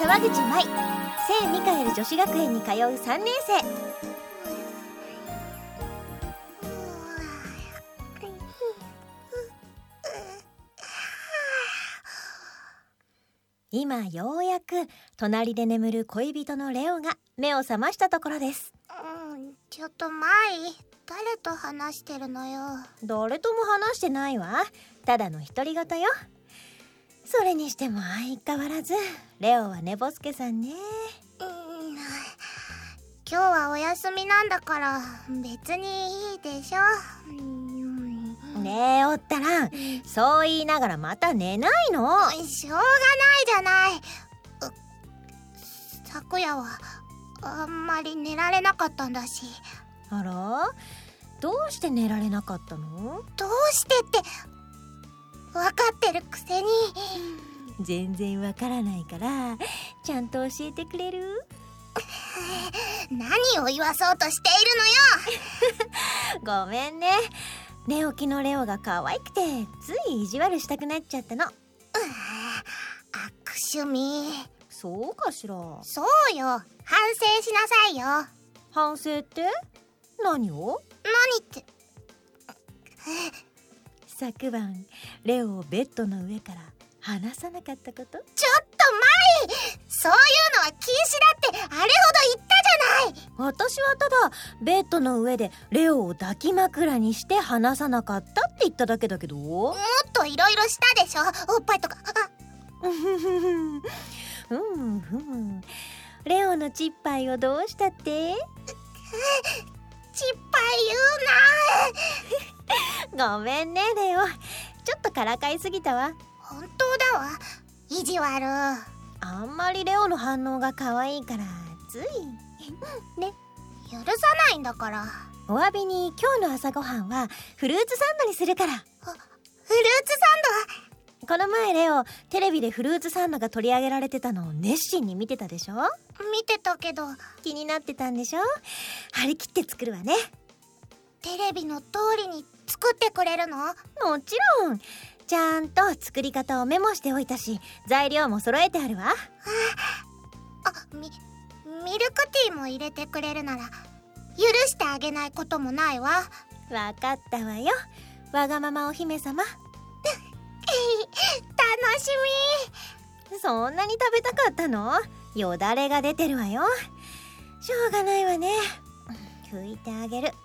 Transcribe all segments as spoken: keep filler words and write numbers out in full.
沢口舞、聖ミカエル女子学園に通うさんねん生。今ようやく隣で眠る恋人のレオが目を覚ましたところです。 うん、ちょっと舞、誰と話してるのよ。 誰とも話してないわ。ただの独り言よ。それにしても相変わらずレオは寝ぼすけさんね。 うん、今日はお休みなんだから別にいいでしょ。うん、 ねえおったらん、そう言いながらまた寝ないの。 しょうがないじゃない。昨夜はあんまり寝られなかったんだし。 あら、どうして寝られなかったの？ どうしてって分かってるくせに。 全然わからないからちゃんと教えてくれる？ 何を言わそうとしているのよ。ごめんね、寝起きのレオが可愛くてつい意地悪したくなっちゃったの。 悪趣味。 そうかしら。 そうよ、反省しなさいよ。 反省って何を？ 何って昨晩レオをベッドの上から離さなかったこと。 ちょっと舞、そういうのは禁止だってあれほど言ったじゃない。 私はただベッドの上でレオを抱き枕にして離さなかったって言っただけだけど。もっといろいろしたでしょ、おっぱいとか。 ふむふむ、レオのチッパイをどうしたって？ チッパイ言うな。ごめんねレオ、ちょっとからかいすぎたわ。 本当だわ、意地悪。 あんまりレオの反応が可愛いからついね。 許さないんだから。 お詫びに今日の朝ごはんはフルーツサンドにするから。 フルーツサンド？ この前レオテレビでフルーツサンドが取り上げられてたのを熱心に見てたでしょ？ 見てたけど気になってたんでしょ？張り切って作るわね。 テレビの通りに作ってくれるの？もちろん、ちゃんと作り方をメモしておいたし材料も揃えてあるわ。あ、 あ、み、ミルクティーも入れてくれるなら許してあげないこともないわ。 わかったわよ、わがままお姫様。 楽しみ。そんなに食べたかったの？よだれが出てるわよ。しょうがないわね、拭いてあげる。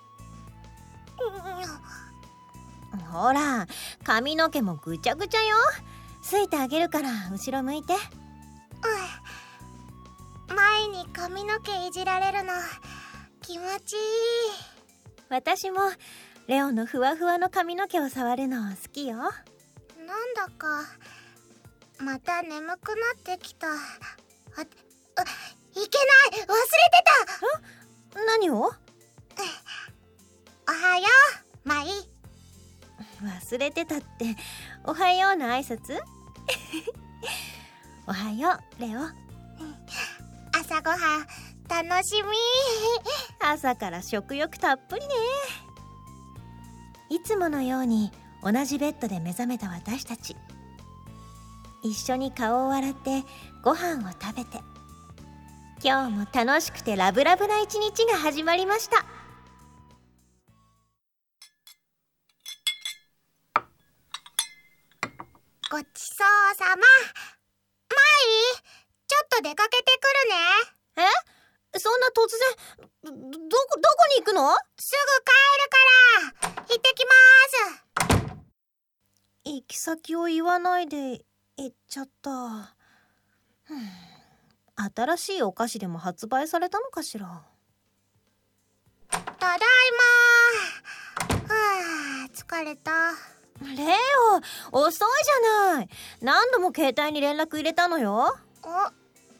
ほら髪の毛もぐちゃぐちゃよ。すいてあげるから後ろ向いて。 うん、前に髪の毛いじられるの気持ちいい。 私もレオのふわふわの髪の毛を触るの好きよ。 なんだかまた眠くなってきた。あ、あ、いけない、忘れてた。何を？ おはよう、マイ。 忘れてたっておはようの挨拶？おはようレオ。 朝ごはん楽しみ。 朝から食欲たっぷりね。いつものように同じベッドで目覚めた私たち。一緒に顔を洗ってご飯を食べて、今日も楽しくてラブラブな一日が始まりました。 ごちそうさま。マイ、ちょっと出かけてくるね。え？そんな突然、ど、どこ、どこに行くの？ すぐ帰るから。行ってきまーす。 行き先を言わないで行っちゃった。新しいお菓子でも発売されたのかしら。 ただいまー。はぁ、疲れた。 レオ、遅いじゃない。何度も携帯に連絡入れたのよ。 お、ああ、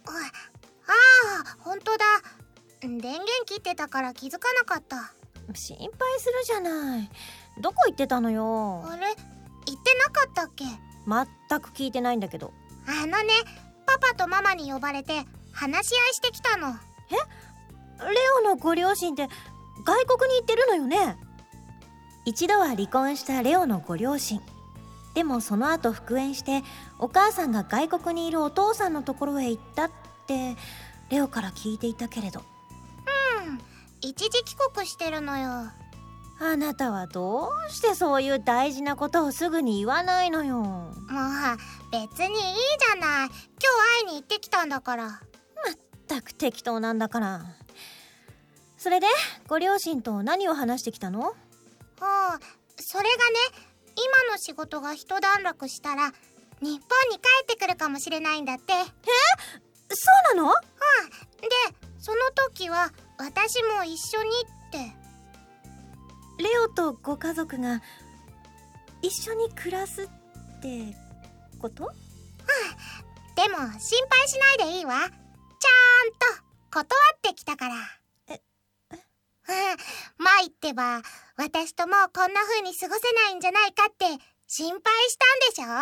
ほんとだ。電源切ってたから気づかなかった。 心配するじゃない。どこ行ってたのよ。 あれ、言ってなかったっけ？ 全く聞いてないんだけど。 あのね、パパとママに呼ばれて話し合いしてきたの。 え？レオのご両親って外国に行ってるのよね？一度は離婚したレオのご両親。でもその後復縁してお母さんが外国にいるお父さんのところへ行ったっってレオから聞いていたけれど。 うん、一時帰国してるのよ。 あなたはどうしてそういう大事なことをすぐに言わないのよ。 もう別にいいじゃない。今日会いに行ってきたんだから。 まったく適当なんだから。それでご両親と何を話してきたの？ ああ、それがね、今の仕事が一段落したら日本に帰ってくるかもしれないんだって。え？ そうなの？ うん。で、その時は私も一緒にって。 レオとご家族が一緒に暮らすってこと？うん。 でも心配しないでいいわ。ちゃんと断ってきたから。え、え、うん。前ってば私ともうこんな風に過ごせないんじゃないかって心配したんでしょ？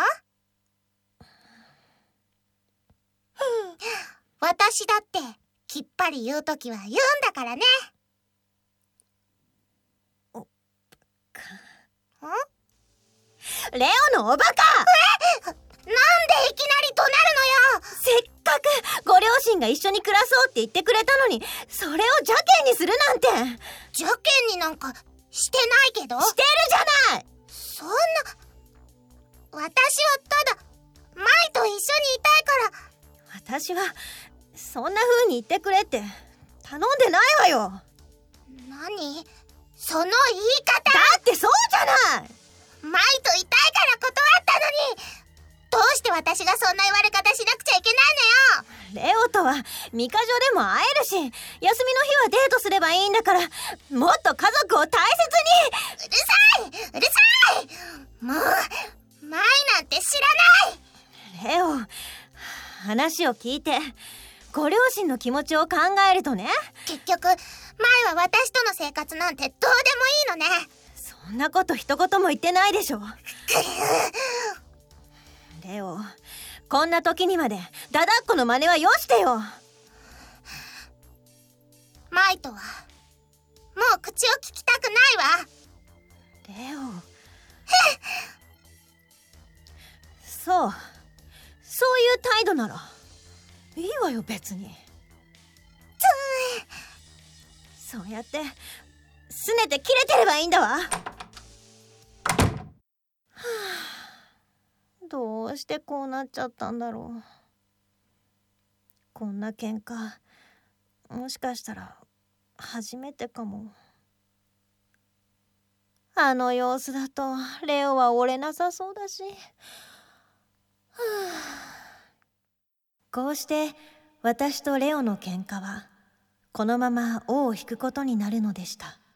私だってきっぱり言うときは言うんだからね。 おかん？ レオのおバカ！ え？なんでいきなり怒鳴るのよ！ せっかくご両親が一緒に暮らそうって言ってくれたのに、それを邪険にするなんて。 邪険になんかしてないけど。 してるじゃない！ そんな、私はただマイと一緒にいたいから。 私はそんな風に言ってくれって頼んでないわよ。 何？その言い方！ だってそうじゃない！ マイといたいから断ったのに、どうして私がそんな言われ方しなくちゃいけないのよ。 レオとは三日城でも会えるし、休みの日はデートすればいいんだから、もっと家族を大切に。うるさいうるさい、もうマイなんて知らない。 レオ、話を聞いてご両親の気持ちを考えるとね。 結局マイは私との生活なんてどうでもいいのね。 そんなこと一言も言ってないでしょ。レオ、こんな時にまでダダっ子の真似はよしてよ。 マイとはもう口を聞きたくないわ。 レオそうそういう態度ならいいわよ別に。そうやってすねて切れてればいいんだわ。はあ、どうしてこうなっちゃったんだろう。こんな喧嘩もしかしたら初めてかも。あの様子だとレオは折れなさそうだし、はあ、こうして私とレオの喧嘩はこのまま尾を引くことになるのでした。